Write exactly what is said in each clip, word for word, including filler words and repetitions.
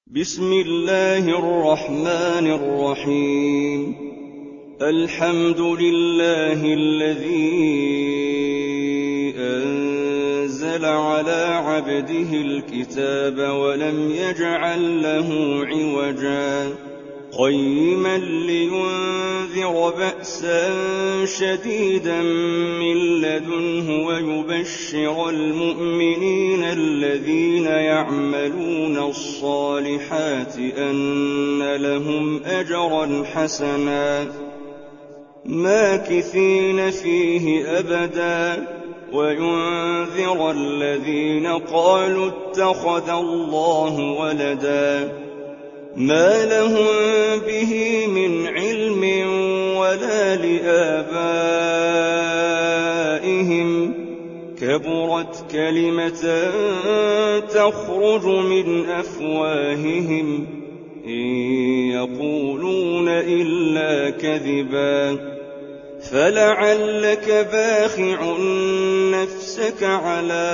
بسم الله الرحمن الرحيم. الحمد لله الذي أنزل على عبده الكتاب ولم يجعل له عوجا قيما لينذر بأسا شديدا من لدنه ويبشر المؤمنين الذين يعملون الصالحات أن لهم أجرا حسنا ماكثين فيه أبدا وينذر الذين قالوا اتخذ الله ولدا ما لهم به من علم ولا لآبائهم كبرت كلمة تخرج من أفواههم إن يقولون إلا كذبا فلعلك باخع نفسك على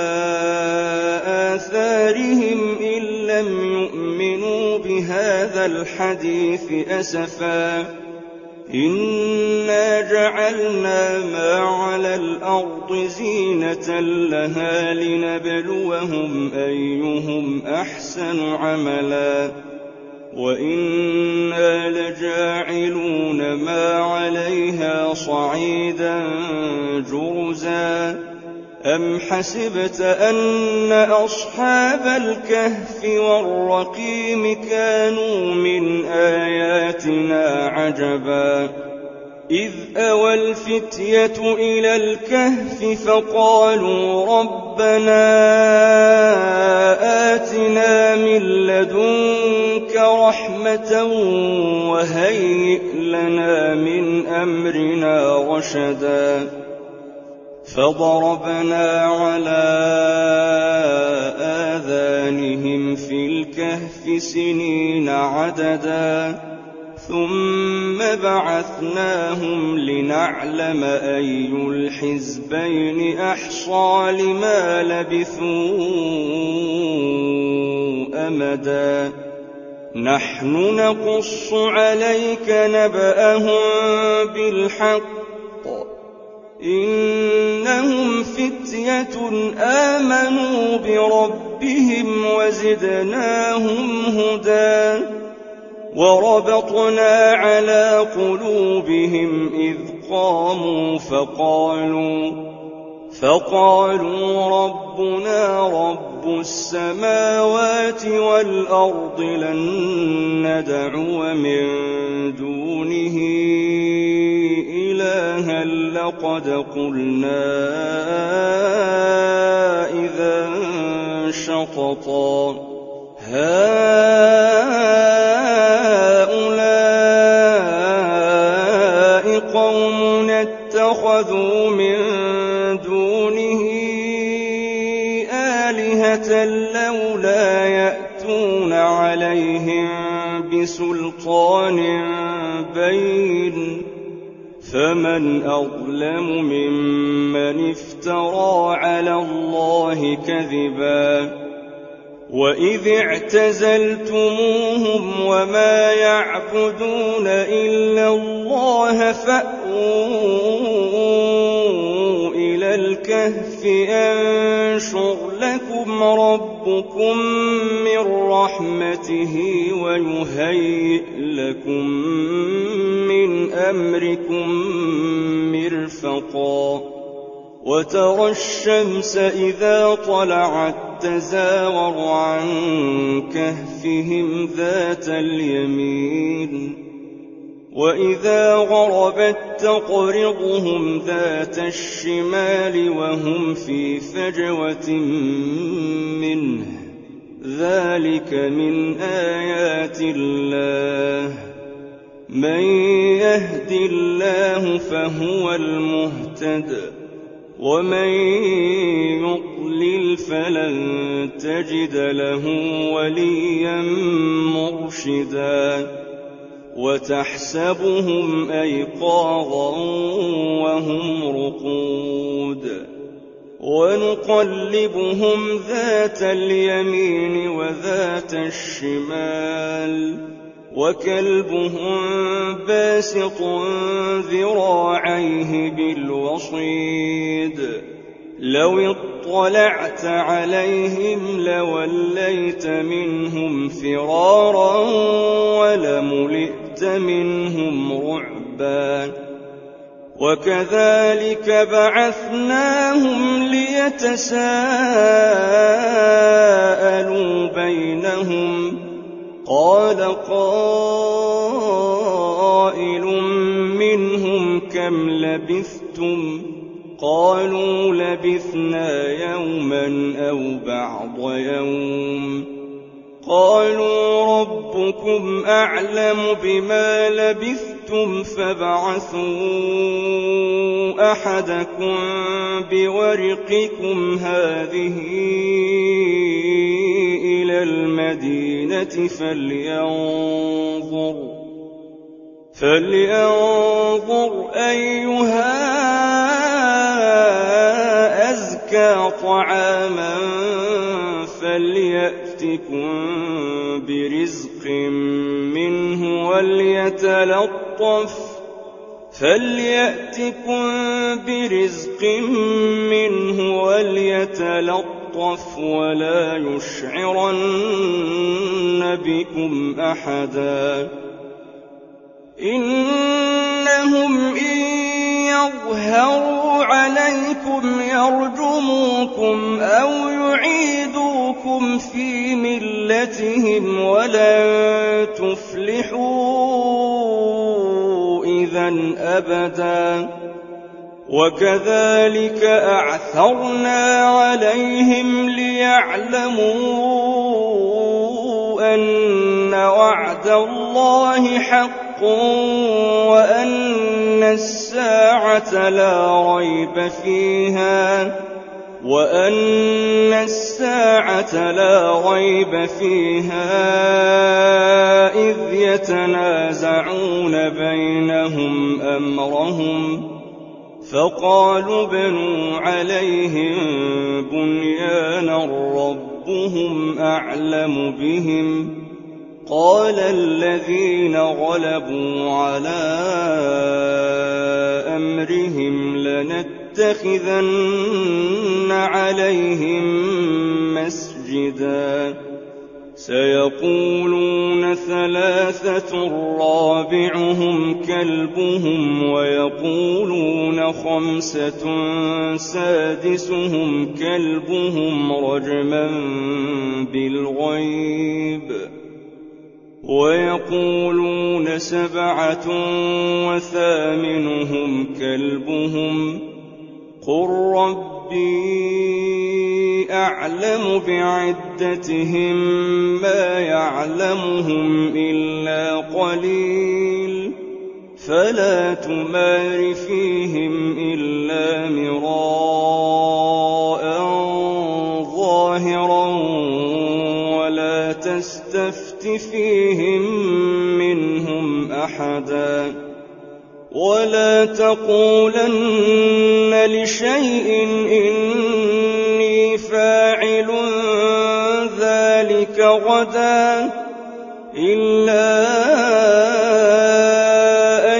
آثارهم إن لم يؤمنوا بهذا الحديث أسفا إنا جعلنا ما على الأرض زينة لها لنبلوهم أيهم أحسن عملا وإنا لجاعلون ما عليها صعيدا جرزا أم حسبت أن أصحاب الكهف والرقيم كانوا من آياتنا عجبا إذ أوى الفتية إلى الكهف فقالوا ربنا آتنا من لدنك رحمة وهيئ لنا من أمرنا رشدا فضربنا على آذانهم في الكهف سنين عددا ثم بعثناهم لنعلم أي الحزبين أحصى لما لبثوا أمدا نحن نقص عليك نبأهم بالحق إنهم فتية آمنوا بربهم وزدناهم هدى وربطنا على قلوبهم إذ قاموا فقالوا فقالوا ربنا رب السماوات والأرض لن ندعو من دونه إلها لقد قلنا إذا شططا هؤلاء قوم اتخذوا من دونه آلهة لولا يأتون عليهم بسلطان بين فمن أظلم ممن افترى على الله كذبا وإذ اعتزلتموهم وما يعبدون إلا الله فأووا إلى الكهف ينشر لكم ربكم من رحمته ويهيئ لكم من أمركم مرفقا وترى الشمس إذا طلعت تزاور عن كهفهم ذات اليمين وإذا غربت تقرضهم ذات الشمال وهم في فجوة منه ذلك من آيات الله من يهد الله فهو المهتد ومن يضلل فلن تجد له وليا مرشدا وتحسبهم أيقاظا وهم رقود ونقلبهم ذات اليمين وذات الشمال وكلبهم باسط ذراعيه بالوصيد لو اطلعت عليهم لوليت منهم فرارا ولملئت منهم رعبا وكذلك بعثناهم ليتساءلوا بينهم قال قائل منهم كم لبثتم قالوا لبثنا يوما أو بعض يوم قالوا ربكم أعلم بما لبثتم فابعثوا أحدكم بورقكم هذه إلى المدينة فلينظر فلينظر أيها أزكى طعاما فليأتكم برزق منه وليتلطف فليأتكم برزق منه وليتلطف ولا يشعرن بكم أحدا إنهم إن يظهروا عليكم يرجموكم أو يعيدوكم في ملتهم ولن تفلحوا إذن أبدا وكذلك أعثرنا عليهم ليعلموا أن وعد الله حق وأن الساعة لا ريب فيها وأن الساعة لا ريب فيها إذ يتنازعون بينهم أمرهم فقالوا ابنوا عليهم بنيانا ربهم أعلم بهم قال الذين غلبوا على أمرهم لنتخذن عليهم مسجدا سيقولون ثلاثة رابعهم كلبهم ويقولون خمسة سادسهم كلبهم رجما بالغيب ويقولون سبعة وثامنهم كلبهم قل ربي أعلم بعدتهم ما يعلمهم إلا قليل فلا تمار فيهم إلا مراء ظاهرا ولا تستفت فيهم منهم أحدا ولا تقولن لشيء إني فاعل ذلك غدا إلا أن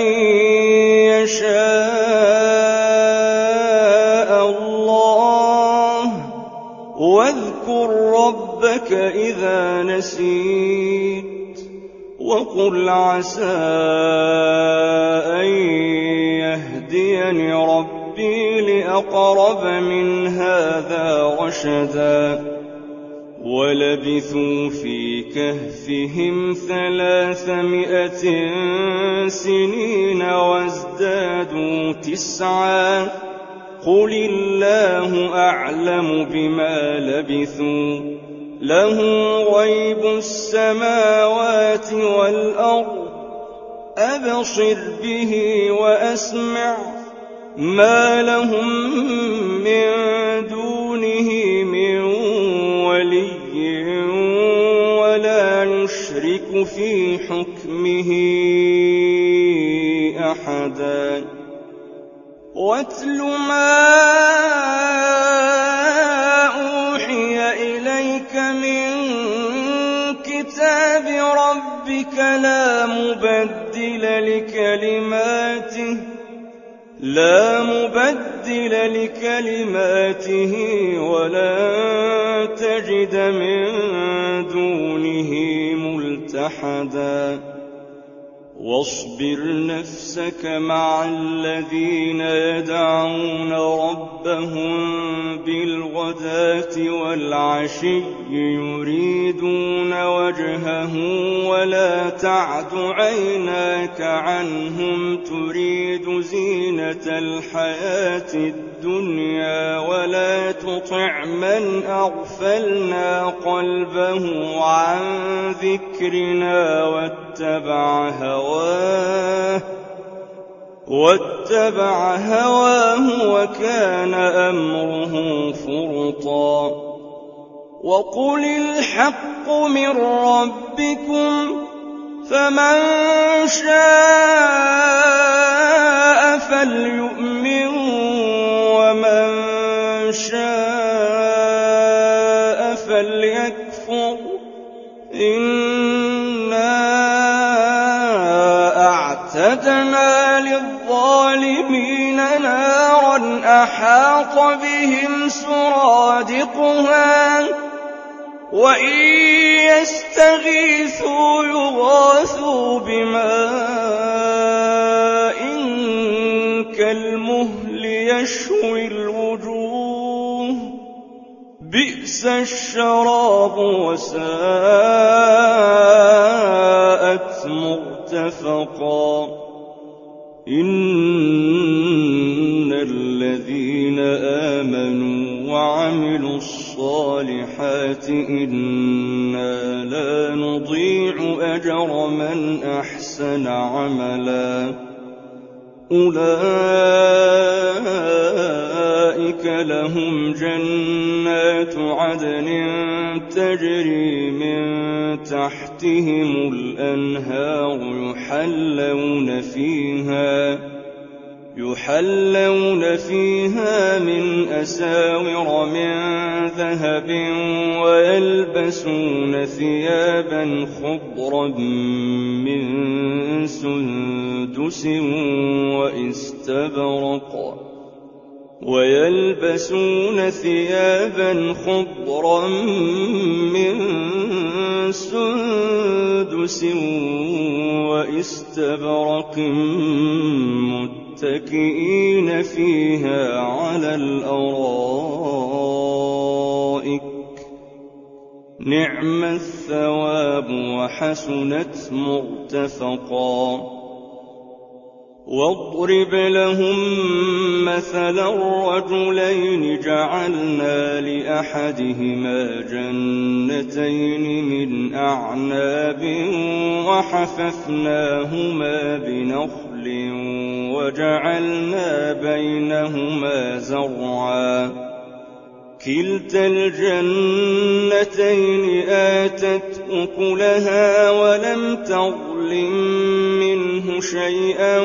يشاء الله واذكر ربك إذا نسيت وقل عسى أن يهديني ربي لأقرب من هذا رشدا ولبثوا في كهفهم ثلاثمائة سنين وازدادوا تسعا قل الله أعلم بما لبثوا له غيب السماوات والأرض أبصر به وأسمع ما لهم من دونه من ولي ولا يشرك في حكمه أحدا واتل ما كتاب ربك لا مبدل لكلماته لا مبدل لكلماته ولن تجد من دونه ملتحدا واصبر نفسك مع الذين يدعون ربهم بالغداة والعشي يريدون وجهه ولا تعد عيناك عنهم تريد زينة الحياة الدنيا ولا تطع من أغفلنا قلبه عن ذكرنا واتبع هواه واتبع هواه وكان أمره فرطا وقل الحق من ربكم فمن شاء فليؤمن ومن شاء فليكفر إنا أعتدنا للظالمين نارا أحاط بهم سرادقها وإن يستغيثوا يغاثوا بماء كالمهل يشوي الوجوه بئس الشراب وساءت مرتفقا إن الذين آمنوا وعملوا الصالحات إنا لا نضيع أجر من أحسن عملا أولئك لهم جنات عدن تجري من تحتهم الأنهار يحلون فيها يحلون فيها من أساور من ذهب ويلبسون ثيابا خضرا من سندس واستبرق ويلبسون ثيابا خضرا من سندس واستبرق متكئين فيها على الأرائك نعم الثواب وحسنت مرتفقا واضرب لهم مثلا الرجلين جعلنا لأحدهما جنتين من أعناب وحففناهما بنخل وجعلنا بينهما زرعا كلتا الجنتين آتت أكلها ولم تظلم منه شيئا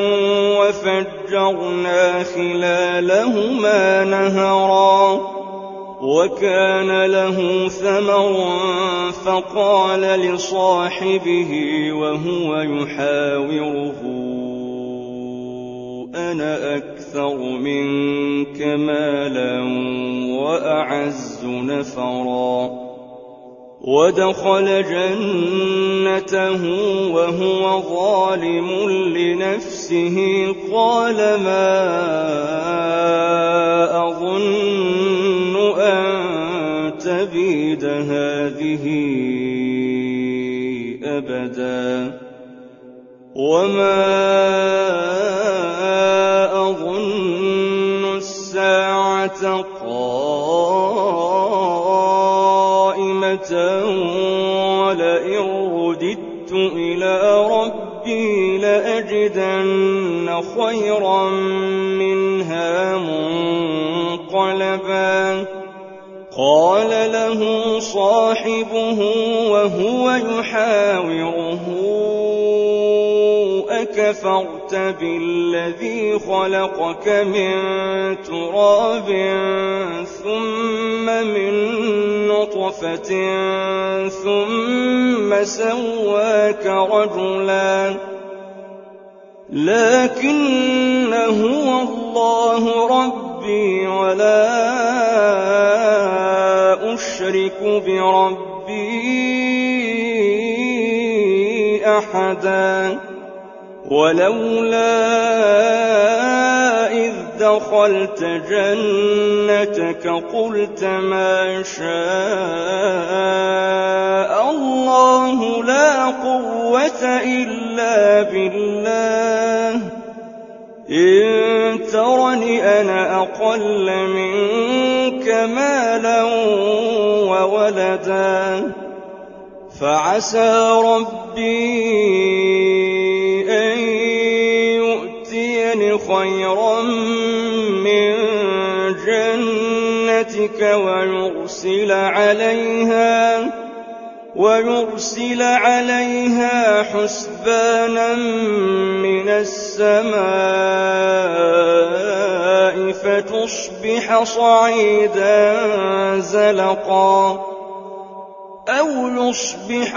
وفجرنا خلالهما نهرا وكان له ثمر فقال لصاحبه وهو يحاوره أنا أكثر منك مالا وأعز نفرا ودخل جنته وهو ظالم لنفسه قال ما أظن أن تبيد هذه أبدا وما أظن الساعة قائمة ولئن رددت إلى ربي لأجدن خيرا منها منقلبا قال له صاحبه وهو يحاوره كفرت بالذي خلقك من تراب ثم من نطفة ثم سواك رجلا لكن هو الله ربي ولا أشرك بربي أحدا ولولا إذ دخلت جنتك قلت ما شاء الله لا قوة إلا بالله إن ترني أنا أقل منك مالا وولدا فعسى ربي أن يؤتيني خيرا من جنتك ويرسل عليها ويرسل عليها حسبانا من السماء فتصبح صعيدا زلقا أو يصبح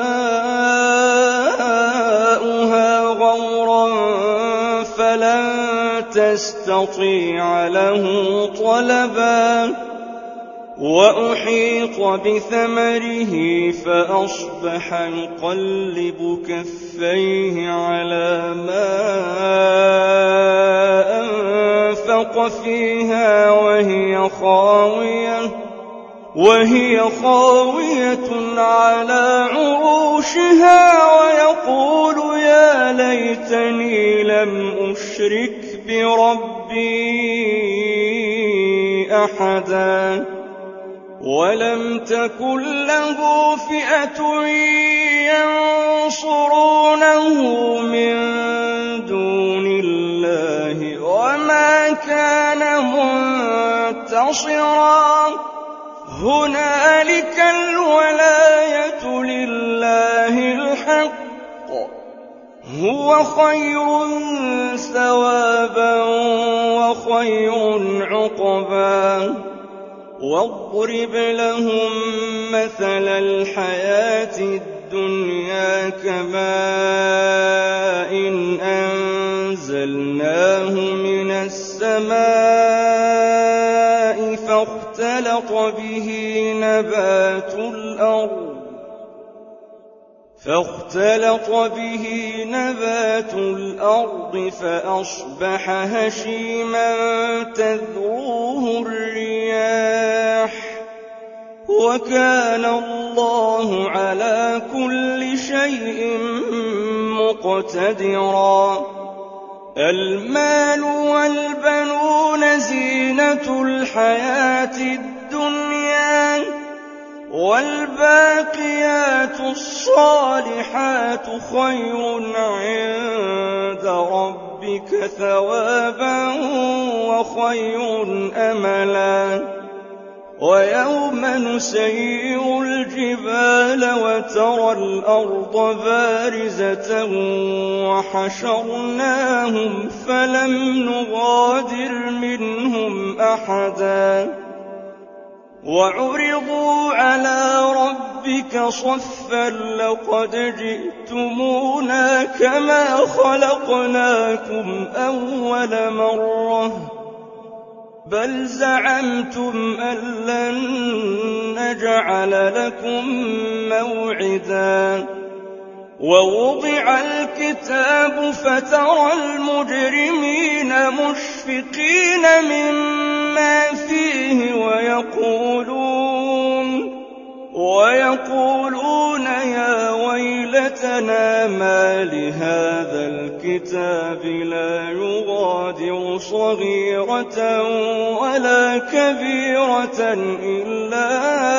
ماؤها غورا فلن تستطيع له طلبا وأحيط بثمره فأصبح يقلب كفيه على ما أنفق فيها وهي خاوية وهي خاوية على عروشها ويقول يا ليتني لم أشرك بربي أحدا ولم تكن له فئة ينصرونه من دون الله وما كان منتصرا هنالك الولاية لله الحق هو خير ثوابا وخير عقبا واضرب لهم مثل الحياة الدنيا كماء إن أنزلناه من السماء فاختلط به نبات الأرض فاختلط به نبات الأرض فأصبح هشيما تذروه الرياح وكان الله على كل شيء مقتدرا المال والبنون زينة الحياة الدنيا والباقيات الصالحات خير عند ربك ثوابا وخير أملا ويوم نسير الجبال وترى الأرض بارزة وحشرناهم فلم نغادر منهم أحدا وعرضوا على ربك صفا لقد جئتمونا كما خلقناكم أول مرة بل زعمتم أن لن نجعل لكم موعدا ووضع الكتاب فترى المجرمين مشفقين مما فيه ويقولون ويقولون يا ويلتنا ما لهذا الكتاب لا يغادر صغيرة ولا كبيرة إلا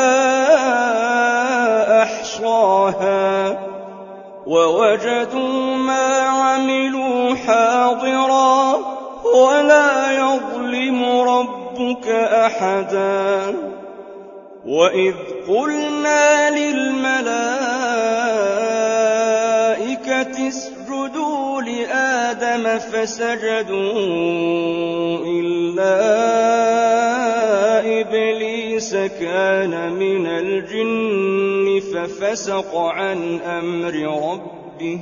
أحصاها ووجدوا ما عملوا حاضرا ولا يظلم ربك أحدا وإذ قلنا للملائكة اسجدوا لآدم فسجدوا إلا إبليس كان من الجن ففسق عن أمر ربه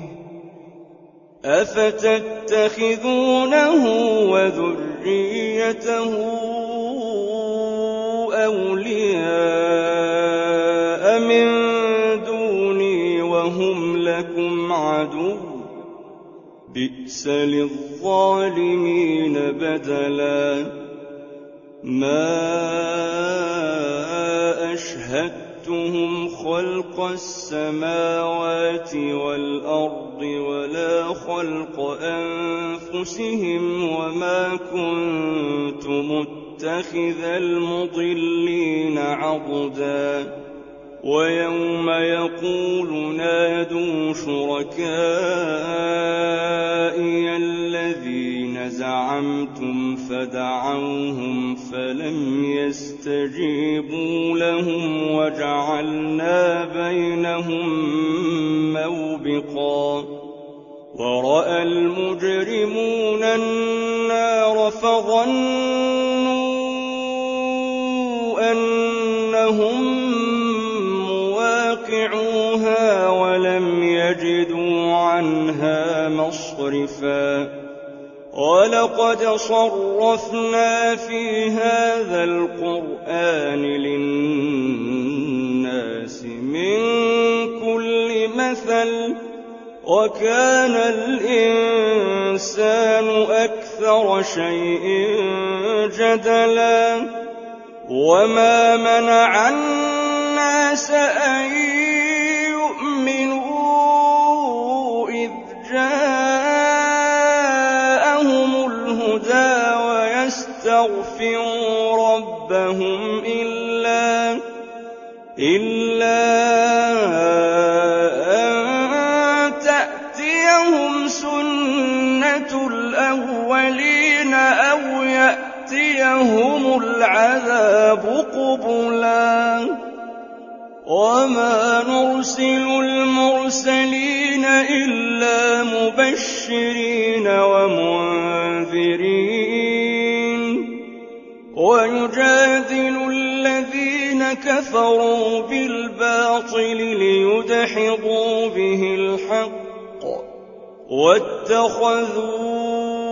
أفتتخذونه وذريته أولياء من دوني وهم لكم عدو بئس للظالمين بدلا ما أشهدتهم خلق السماوات والأرض ولا خلق أنفسهم وما كنت متخذ المضلين عضدا ويوم يقول نادوا شركائي الذين زعمتم فدعوهم فلم يستجيبوا لهم وجعلنا بينهم موبقا ورأى المجرمون النار فظنوا أنهم مواقعوها ولم يجدوا عنها مصرفا ولقد صرفنا في هذا القرآن للناس من كل مثل وكان الإنسان أكثر شيء جدلا وما منع الناس أن يؤمنوا إذ جاءهم الهدى ويستغفروا ربهم إلا إلا أن تأتيهم سنة الأولين أو يأتيهم العذاب قبلا وما نرسل المرسلين إلا مبشرين ومنذرين ويجادل الذين كفروا بالباطل ليدحضوا به الحق واتخذوا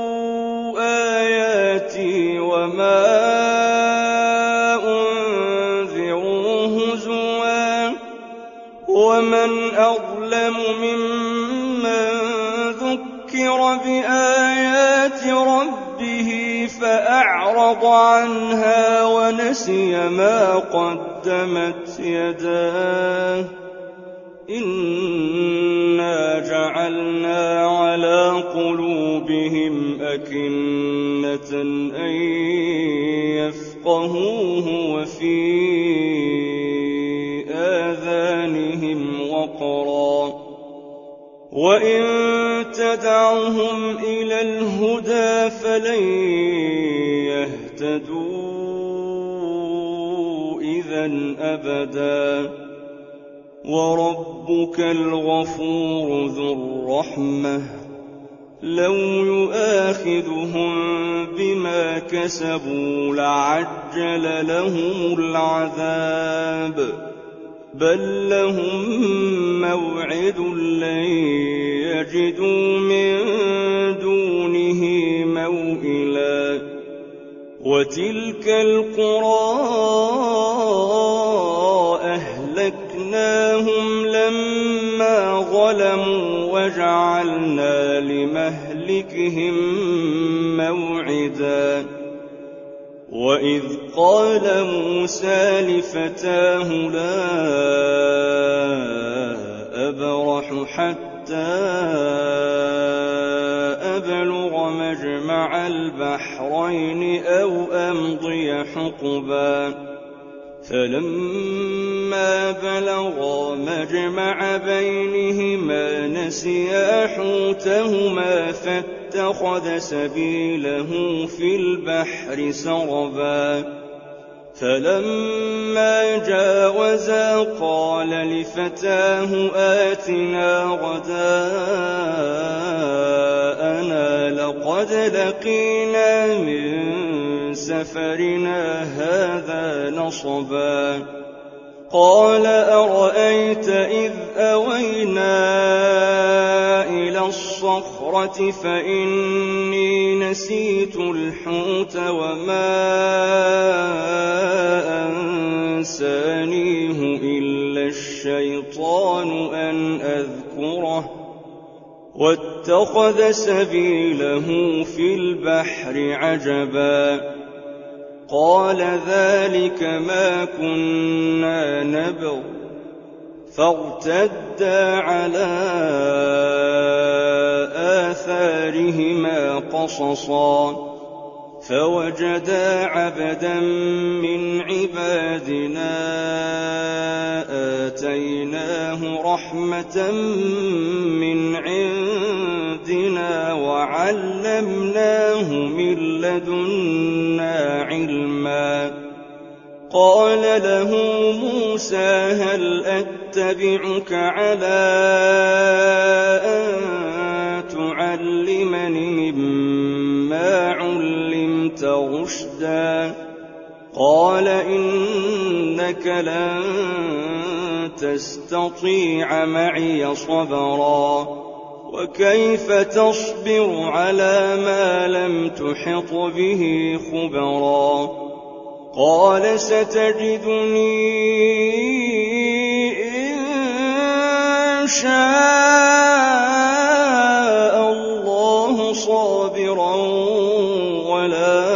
آياتي وما أنذروا هزوا ومن أظلم ممن ذكر بآيات ربه فأعرض عنها ونسي ما قدمت يداه إنا جعلنا على قلوبهم أكنة أن يفقهوه وفي آذانهم وقرا وإن تدعهم إلى الهدى فلن يهتدوا إذا أبدا وربك الغفور ذو الرحمة لو يؤاخذهم بما كسبوا لعجل لهم العذاب بل لهم موعد لن يجدوا من دونه موئلا وتلك القرى أهلكناهم لما ظلموا وجعلنا لمهلكهم موعدا وإذ قال موسى لفتاه لا أبرح حتى أبلغ مجمع البحرين أو أمضي حقبا فلما بلغا مجمع بينهما نسيا حوتهما فاتخذ سبيله في البحر سربا فلما جاوزا قال لفتاه آتنا غداءنا لقد لقينا من سفرنا هذا نصبا قال أرأيت إذ أوينا إلى الصخرة فإني نسيت الحوت وما أنسانيه إلا الشيطان أن أذكره واتخذ سبيله في البحر عجبا قال ذلك ما كنا نبغ فارتدا على آثارهما قصصا فوجدا عبدا من عبادنا آتيناه رحمة من عندنا وعلمناه من لدنا علما قال له موسى هل أتبعك على أن تعلمني مما علمت رشدا قال إنك لن تستطيع معي صبرا وكيف تصبر على ما لم تحط به خبرا قال ستجدني إن شاء الله صابرا ولا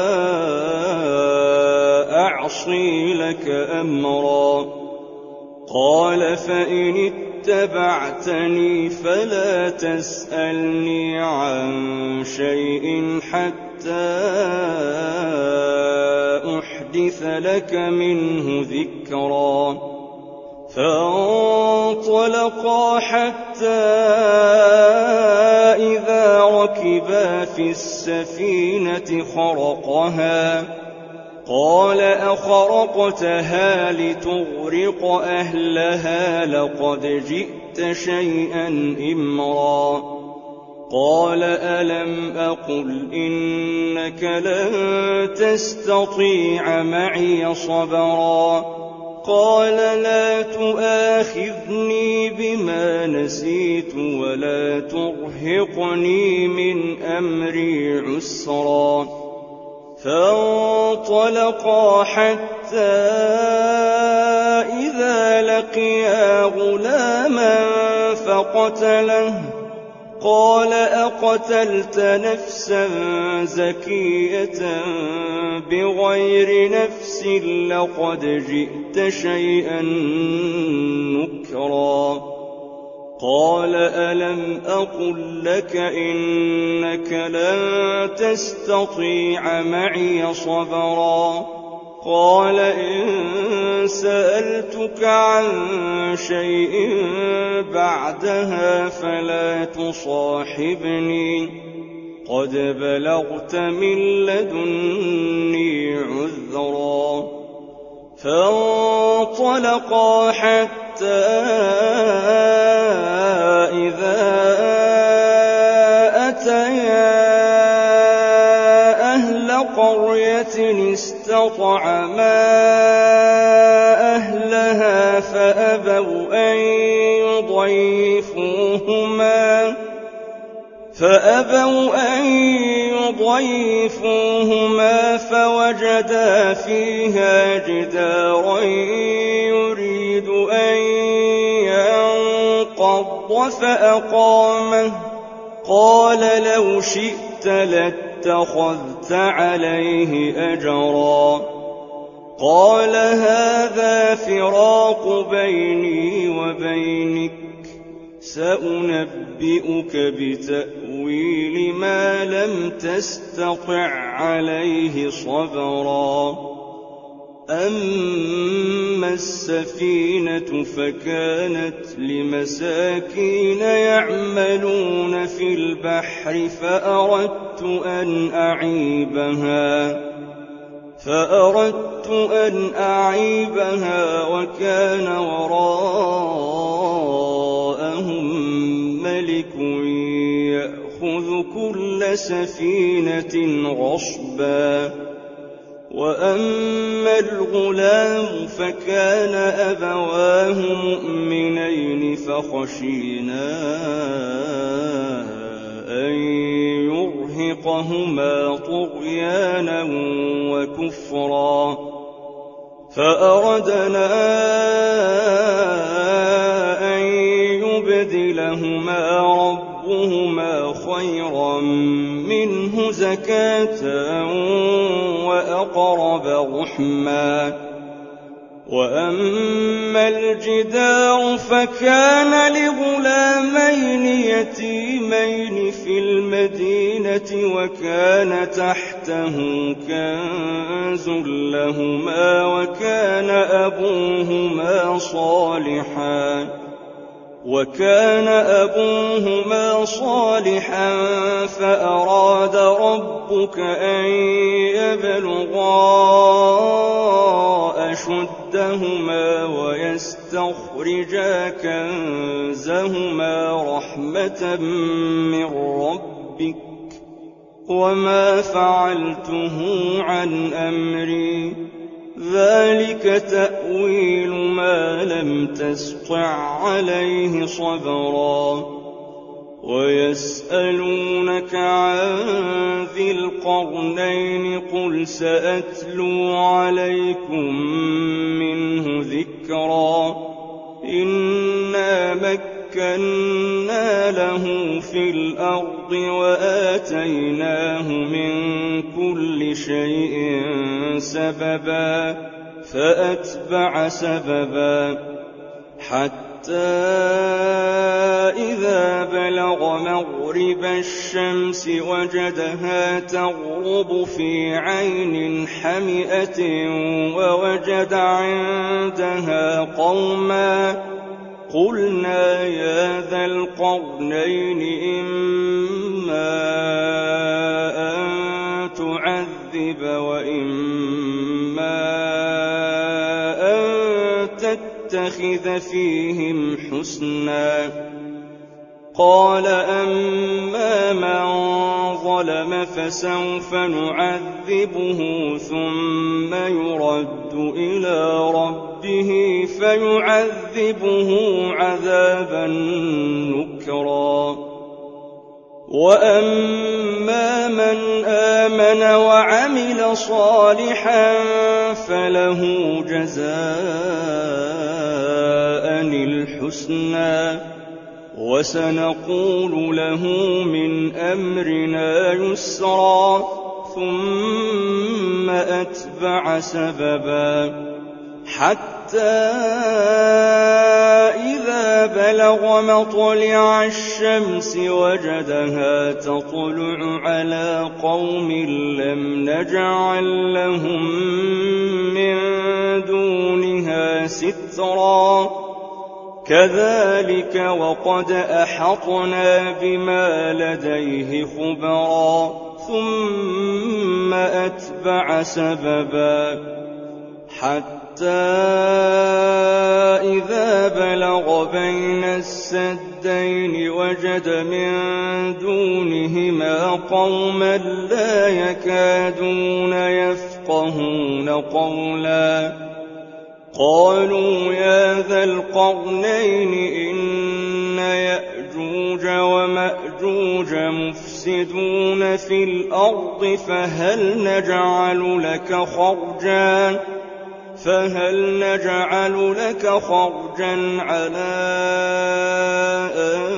أعصي لك أمرا قال فإن اتبعتني فلا تسألني عن شيء حتى أحدث لك منه ذكرا فانطلقا حتى إذا ركبا في السفينة خرقها قال أخرقتها لتغرق أهلها لقد جئت شيئا إمرا قال ألم أقل إنك لن تستطيع معي صبرا قال لا تؤاخذني بما نسيت ولا ترهقني من أمري عسرا فانطلقا حتى إذا لقيا غلاما فقتله قال أقتلت نفسا زكية بغير نفس لقد جئت شيئا نكرا قال ألم أقل لك إنك لن تستطيع معي صبرا قال إن سألتك عن شيء بعدها فلا تصاحبني قد بلغت من لدني عذرا فانطلقا حتى إذا أتيا أهل قرية استطعما أهلها فأبوا أن يضيفوهما فأبوا أن يضيفوهما فوجدا فيها جدارا يريد أن ينقض فأقامه قال لو شئت لاتخذت عليه أجرا قال هذا فراق بيني وبينك سأنبئك بتأويل ما لم تستطع عليه صبرا أما السفينة فكانت لمساكين يعملون في البحر فأردت أن أعيبها فأردت أن أعيبها وكان وراءهم ملك يأخذ كل سفينة غصبا. وأما الغلام فكان أبواه مؤمنين فخشينا أن يرهقهما طغيانا وكفرا، فأردنا أن يبدلهما ربهما خيرا منه زكاة وأقرب رحما. وأما الجدار فكان لغلامين يتيمين في المدينة وكان تحته كنز لهما وكان أبوهما صالحا وكان أبوهما صالحا فأراد ربك أن يبلغا أشدهما ويستخرجا كنزهما رحمة من ربك وما فعلته عن أمري ذلك تأويل ما لم تسطع عليه صبرا. ويسألونك عن ذي القرنين قل سأتلو عليكم منه ذكرا. إنا مكنا له في الأرض وآتيناه من كل شيء سببا فأتبع سببا حتى إذا بلغ مغرب الشمس وجدها تغرب في عين حمئة ووجد عندها قوما قلنا يا ذا القرنين إما أن تعذب وإما أن تتخذ فيهم حسنا. قال أما من ظلم فسوف نعذبه ثم يرد إلى ربه فيعذبه عذابا نكرا. وأما من آمن وعمل صالحا فله جزاء الحسنى وسنقول له من أمرنا يسرا. ثم أتبع سببا حتى إذا بلغ مطلع الشمس وجدها تطلع على قوم لم نجعل لهم من دونها سترا. كذلك وقد أحطنا بما لديه خبرا. ثم أتبع سببا حتى إذا بلغ بين السدين وجد من دونهما قوما لا يكادون يفقهون قولا. قالوا يا ذا القرنين إن يأجوج ومأجوج مفسدون في الأرض فهل نجعل لك خرجا فهل نجعل لك خرجا على أن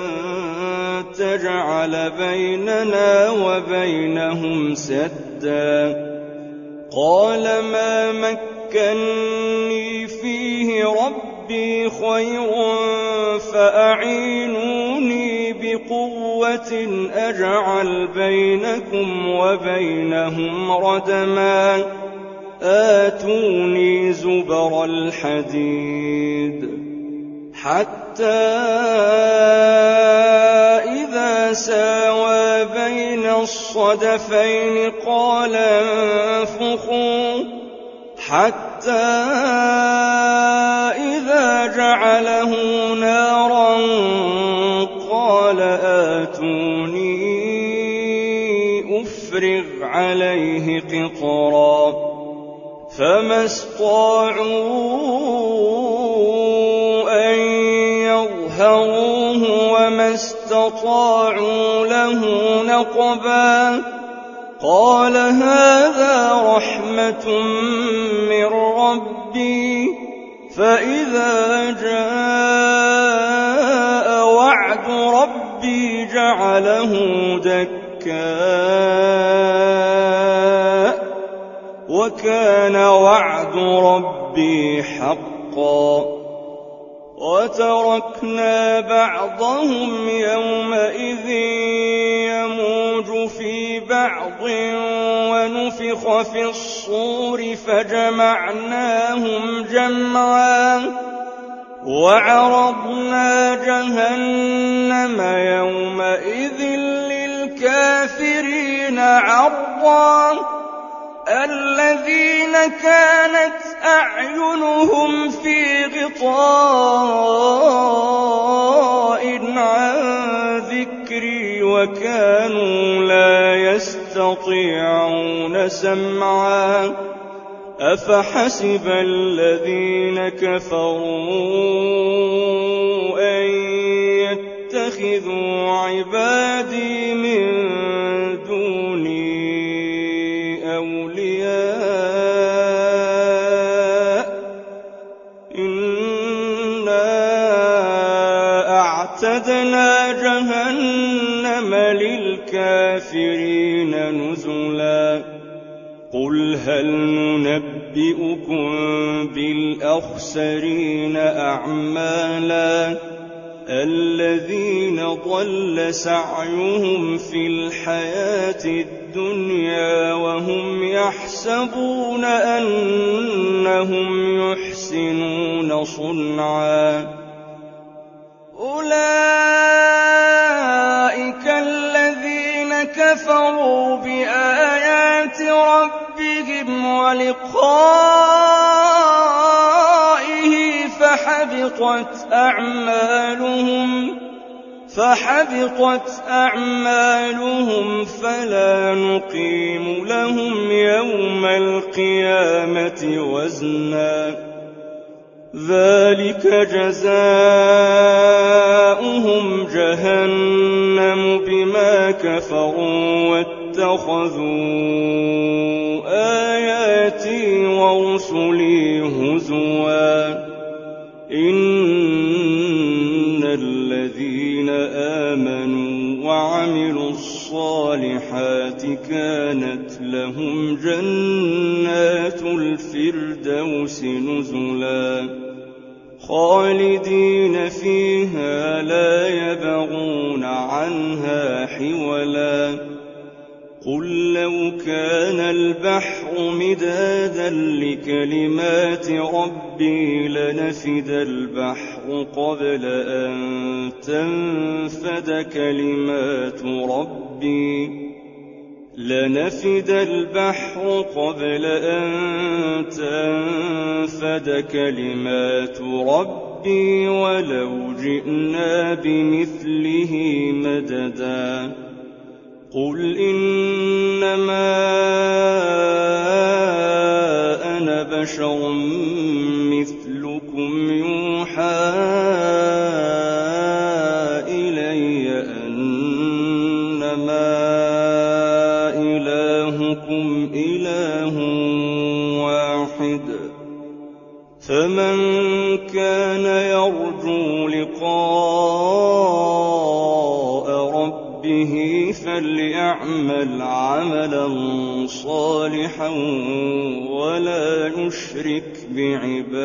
تجعل بيننا وبينهم سدا. قال ما مكني فيه ربي خير فأعينوني بقوة أجعل بينكم وبينهم ردما. آتوني زبر الحديد حتى إذا ساوى بين الصدفين قال انفخوا حتى إذا جعله نارا قال آتوني تفرغ عليه قطرا فما استطاعوا أن يظهروه وما استطاعوا له نقبا قال هذا رحمة من ربي فإذا جاء وعد ربي جعله دكاء وكان وعد ربي حقا وتركنا بعضهم يومئذ يموج في بعض ونفخ في الصور فجمعناهم جمعا وعرضنا جهنم يومئذ للكافرين عرضا الذين كانت أعينهم في غطاء عن ذكري وكانوا لا يستطيعون سمعا أفحسب الذين كفروا أن يتخذوا عبادي من دوني أولياء إنا أعتدنا جهنم للكافرين نزلا قل هل ننبئكم بالأخسرين أعمالا الذين ضل سعيهم في الحياة الدنيا وهم يحسبون أنهم يحسنون صنعا أولئك الذين كفروا بآيات ربهم ولقائه فحبطت أعمالهم فحبطت أعمالهم فلا نقيم لهم يوم القيامة وزنا ذلك جزاؤهم جهنم بما كفروا واتخذوا آياتي ورسلي هزوا إن الذين آمنوا وعملوا الصالحات كانت لهم جنات الفردوس نزلا خالدين فيها لا يبغون عنها حولا قل لو كان البحر مدادا لكلمات ربي لنفد البحر قبل أن تنفد كلمات ربي لنفد البحر قبل أن تنفد كلمات ربي ولو جئنا بمثله مددا قل إنما أنا بشر مثلكم يوحى إلي أنما إلهكم إله واحد فمن كان يرجو لقاء ربه فليعمل عملا صالحا ولا يشرك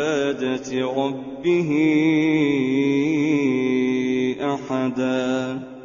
بعبادة ربه أحدا.